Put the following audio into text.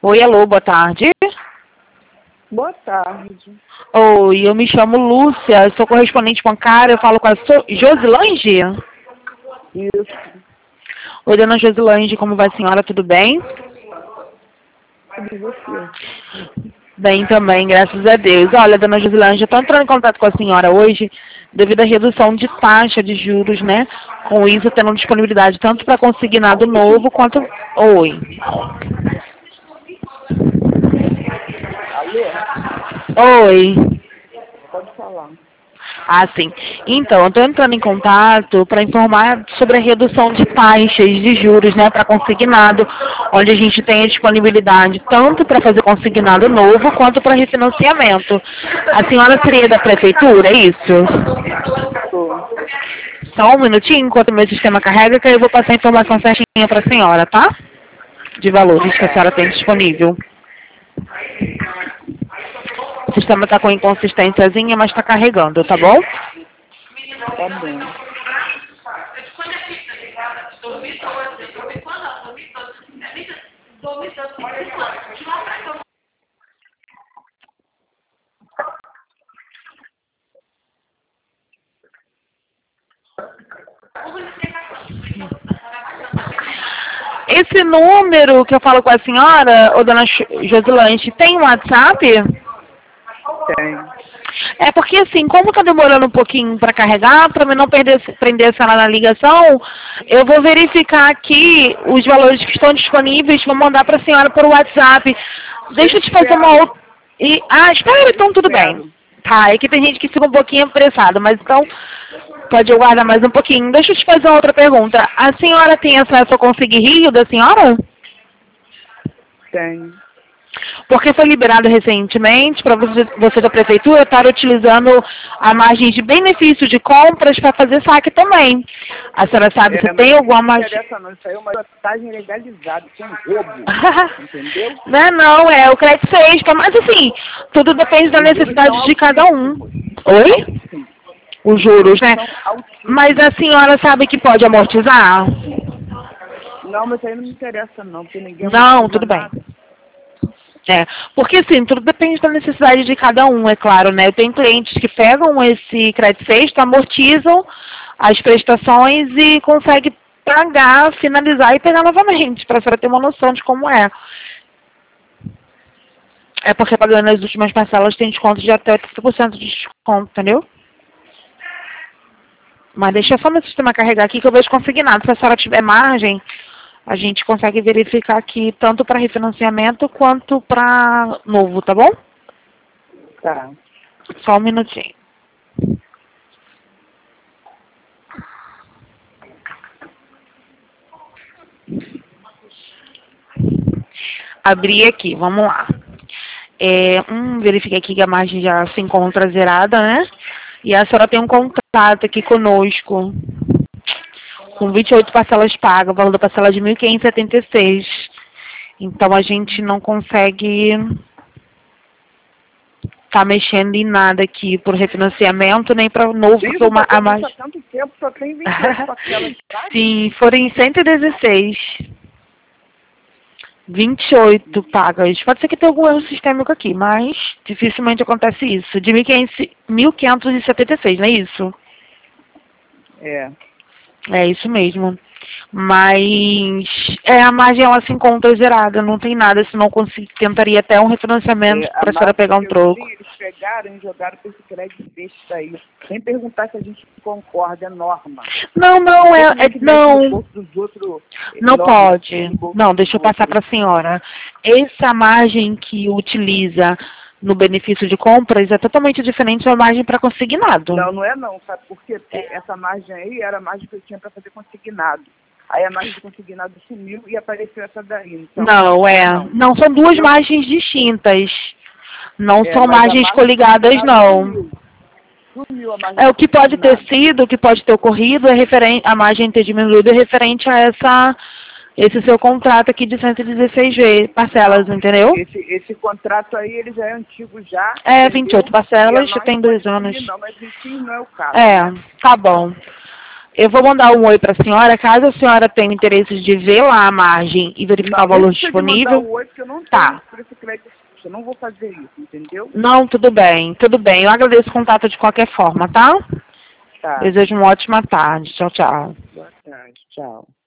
Oi, alô, boa tarde. Boa tarde. Oi, eu me chamo Lúcia, sou correspondente bancária, eu falo com a Josilange. Isso. Oi, dona Josilange, como vai a senhora, tudo bem? E você? Bem também, graças a Deus. Olha, dona Josilange, eu estou entrando em contato com a senhora hoje devido à redução de taxa de juros, né? Com isso, tendo disponibilidade tanto para consignado novo quanto... Oi. Alô? Oi. Pode falar. Ah, sim. Então, eu estou entrando em contato para informar sobre a redução de taxas de juros, né, para consignado, onde a gente tem a disponibilidade tanto para fazer consignado novo quanto para refinanciamento. A senhora seria da prefeitura, é isso? Tô. Só um minutinho, enquanto o meu sistema carrega, que eu vou passar a informação certinha para a senhora, tá? De valores que a senhora tem disponível. O sistema está com inconsistênciazinha, mas está carregando, tá bom? Tá bom. Esse número que eu falo com a senhora, ô dona Josilante, tem um WhatsApp? Tem. É porque assim, como tá demorando um pouquinho para carregar, para mim não prender a senhora na ligação, eu vou verificar aqui os valores que estão disponíveis, vou mandar para a senhora por WhatsApp. Deixa eu te fazer uma outra... espera, então tudo bem. Tá, é que tem gente que fica um pouquinho apressada, mas então pode aguardar mais um pouquinho. Deixa eu te fazer uma outra pergunta. A senhora tem acesso ao Conseguir Rio da senhora? Tem. Porque foi liberado recentemente para você da prefeitura estar utilizando a margem de benefício de compras para fazer saque também. A senhora sabe se tem alguma margem... Não interessa não, isso aí é uma vantagem legalizada, isso é um roubo, entendeu? Não, é o crédito extra, mas assim, tudo depende da necessidade de cada um. Oi? Os juros, né? Mas a senhora sabe que pode amortizar? Não, mas isso aí não me interessa não, porque ninguém... Não, tudo bem. É, porque assim, tudo depende da necessidade de cada um, é claro, né? Eu tenho clientes que pegam esse crédito extra, amortizam as prestações e conseguem pagar, finalizar e pegar novamente, para a senhora ter uma noção de como é. É porque pagando as últimas parcelas tem desconto de até 30% de desconto, entendeu? Mas deixa só meu sistema carregar aqui que eu vejo consignado. Se a senhora tiver margem, a gente consegue verificar aqui tanto para refinanciamento quanto para novo, tá bom? Tá. Só um minutinho. Abri aqui, vamos lá. Verifiquei aqui que a margem já se encontra zerada, né? E a senhora tem um contrato aqui conosco, com 28 parcelas pagas, o valor da parcela é de R$ 1.576. Então, a gente não consegue tá mexendo em nada aqui por refinanciamento, nem para novo. Sim, A mais... tanto tempo, só tem 28 parcelas pagas. Sim, foram em 116. 28 pagas. Pode ser que tenha algum erro sistêmico aqui, mas dificilmente acontece isso. De 1.576, não é isso? É. É isso mesmo. Mas a margem ela se encontra zerada, não tem nada, senão tentaria até um refinanciamento para a senhora pegar um troco. Eles pegaram e jogaram com esse crédito besta aí, sem perguntar se a gente concorda, é norma. Não, não, não pode. Não, deixa eu passar para a senhora. Essa margem que utiliza no benefício de compras é totalmente diferente da margem para consignado. Não, não é não, sabe por quê? Porque essa margem aí era a margem que eu tinha para fazer consignado. Aí a margem de consignado sumiu e apareceu essa daí. Então, não, são duas margens distintas. Não são margens coligadas, não. Sumiu a margem. O que pode ter sido, o que pode ter ocorrido, a margem ter diminuído é referente a esse seu contrato aqui de 116 parcelas, entendeu? Esse contrato aí, ele já é antigo já. 28 parcelas, já tem 2 anos. Não, mas enfim, não é o caso. Tá bom. Eu vou mandar um oi para a senhora, caso a senhora tenha interesse de ver lá a margem e verificar o valor disponível. Mandar um oi, porque eu não tá. tenho esse crédito. Eu não vou fazer isso, entendeu? Não, tudo bem, tudo bem. Eu agradeço o contato de qualquer forma, tá? Tá. Desejo uma ótima tarde. Tchau, tchau. Boa tarde. Tchau.